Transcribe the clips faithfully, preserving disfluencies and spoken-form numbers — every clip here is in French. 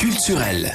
culturel.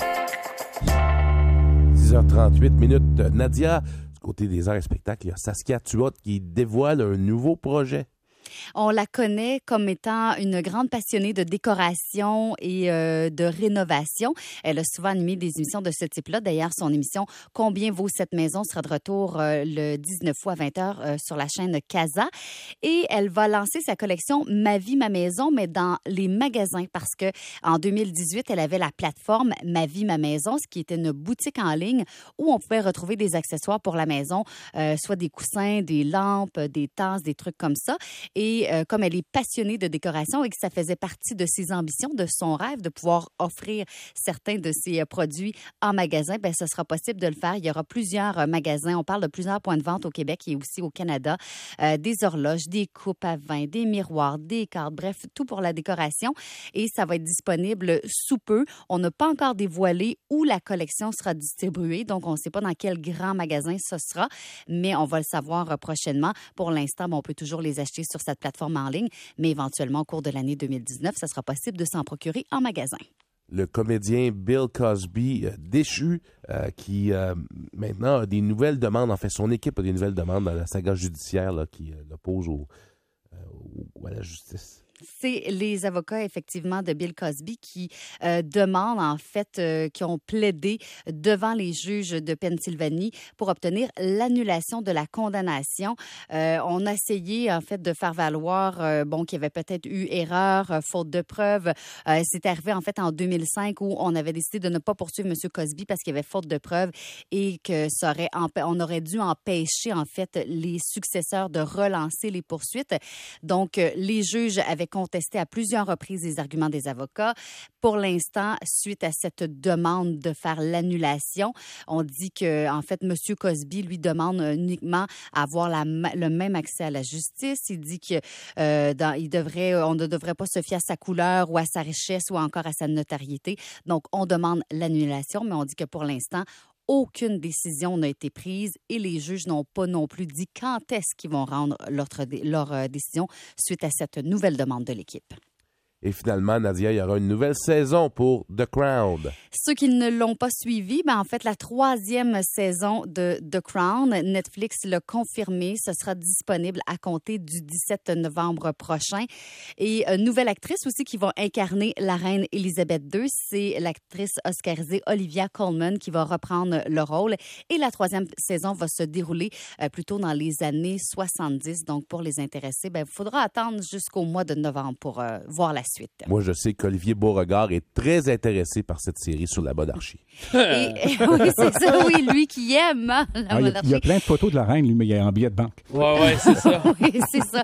six heures trente-huit minutes. Nadia, du côté des arts et spectacles, il y a Saskia Tuot qui dévoile un nouveau projet. On la connaît comme étant une grande passionnée de décoration et euh, de rénovation. Elle a souvent animé des émissions de ce type-là. D'ailleurs, son émission « Combien vaut cette maison » sera de retour euh, le dix-neuf août à vingt heures euh, sur la chaîne Casa. Et elle va lancer sa collection « Ma vie, ma maison », mais dans les magasins parce que en deux mille dix-huit, elle avait la plateforme « Ma vie, ma maison », ce qui était une boutique en ligne où on pouvait retrouver des accessoires pour la maison, euh, soit des coussins, des lampes, des tasses, des trucs comme ça. Et euh, comme elle est passionnée de décoration et que ça faisait partie de ses ambitions, de son rêve de pouvoir offrir certains de ses euh, produits en magasin, bien, ce sera possible de le faire. Il y aura plusieurs euh, magasins. On parle de plusieurs points de vente au Québec et aussi au Canada. Euh, des horloges, des coupes à vin, des miroirs, des cartes, bref, tout pour la décoration. Et ça va être disponible sous peu. On n'a pas encore dévoilé où la collection sera distribuée, donc on ne sait pas dans quel grand magasin ce sera, mais on va le savoir euh, prochainement. Pour l'instant, bon, on peut toujours les acheter sur cette plateforme en ligne, mais éventuellement, au cours de l'année deux mille dix-neuf, ça sera possible de s'en procurer en magasin. Le comédien Bill Cosby, euh, déchu, euh, qui euh, maintenant a des nouvelles demandes, en fait, son équipe a des nouvelles demandes dans la saga judiciaire là, qui euh, l'oppose au, euh, au, à la justice. C'est les avocats, effectivement, de Bill Cosby qui euh, demandent, en fait, euh, qui ont plaidé devant les juges de Pennsylvanie pour obtenir l'annulation de la condamnation. Euh, on a essayé, en fait, de faire valoir, euh, bon, qu'il y avait peut-être eu erreur, euh, faute de preuves. Euh, c'est arrivé, en fait, en deux mille cinq où on avait décidé de ne pas poursuivre M. Cosby parce qu'il y avait faute de preuves et que ça aurait empê- on aurait dû empêcher, en fait, les successeurs de relancer les poursuites. Donc, euh, les juges avaient contesté à plusieurs reprises les arguments des avocats. Pour l'instant, suite à cette demande de faire l'annulation, on dit que, en fait, M. Cosby lui demande uniquement à avoir la, le même accès à la justice. Il dit que euh, dans, il devrait, on ne devrait pas se fier à sa couleur ou à sa richesse ou encore à sa notoriété. Donc, on demande l'annulation, mais on dit que pour l'instant, aucune décision n'a été prise et les juges n'ont pas non plus dit quand est-ce qu'ils vont rendre leur, leur décision suite à cette nouvelle demande de l'équipe. Et finalement, Nadia, il y aura une nouvelle saison pour The Crown. Ceux qui ne l'ont pas suivi, ben en fait, la troisième saison de The Crown, Netflix l'a confirmé, ce sera disponible à compter du dix-sept novembre prochain. Et une nouvelle actrice aussi qui va incarner la reine Élisabeth deux, c'est l'actrice oscarisée Olivia Colman qui va reprendre le rôle. Et la troisième saison va se dérouler euh, plutôt dans les années soixante-dix. Donc, pour les intéressés, ben, il faudra attendre jusqu'au mois de novembre pour euh, voir la suite. Moi, je sais qu'Olivier Beauregard est très intéressé par cette série sur la monarchie. Et, et, oui, c'est ça, oui, lui qui aime hein, la ah, monarchie. Il y, y a plein de photos de la reine, lui, mais il est en billet de banque. Ouais, ouais, c'est ça. Oui, c'est ça.